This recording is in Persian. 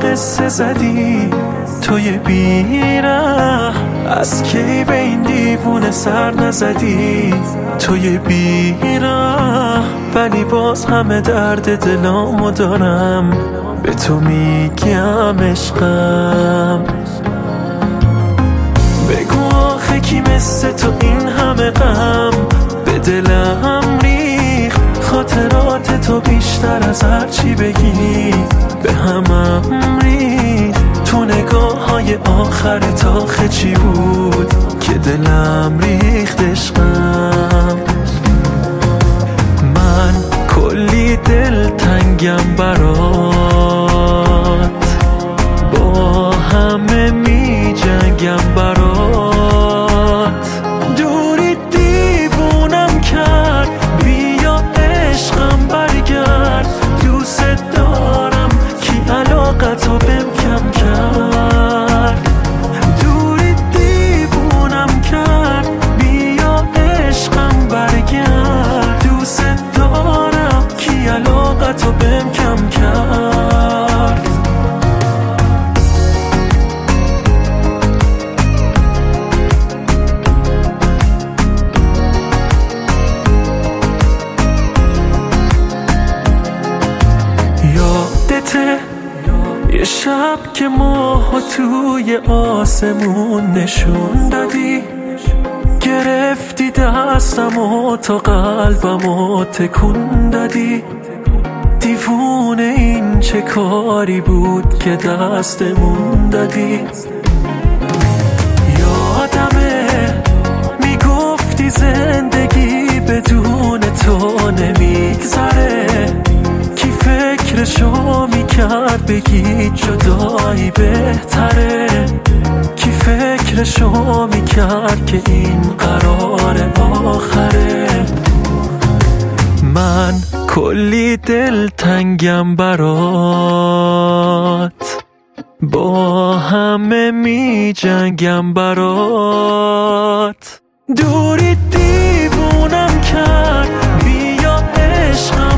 قصه زدی توی بیره، از کی به این دیوونه سر نزدی توی بیره، ولی باز همه درد دلامو دارم به تو میگم عشقم. بگو آخه کی مثل تو این همه غم به دلم ریخت، خاطرات تو بیشتر از هر چی بگی به همم ریخت، تو نگاه های آخرت آخه چی بود که دلم ریخت عشقم. من کلی دل تنگم برات، با همه می جنگم برات، دوری دیوونم کرد، بیا عشقم برگرد، دوست دارم کی علاقتو بهم کم کرد، دوری دیوونم کرد، بیا عشقم برگرد، دوست دارم کی علاقتو بهم کم کرد. یادته یه شب که ماها توی آسمون نشون دادی، گرفتی دستم و تا قلبم و تکون دادی، دیوونه این چه کاری بود که دستمون دادی. یادمه میگفتی زندگی بدون تو نمیگذره، کی فکرشو میکرد بگی جدایی بهتره، کی فکرشو میکرد که این قرار آخره. من کلی دل تنگم برات، با همه می جنگم برات، دوری دیوونم کرد، بیا عشقم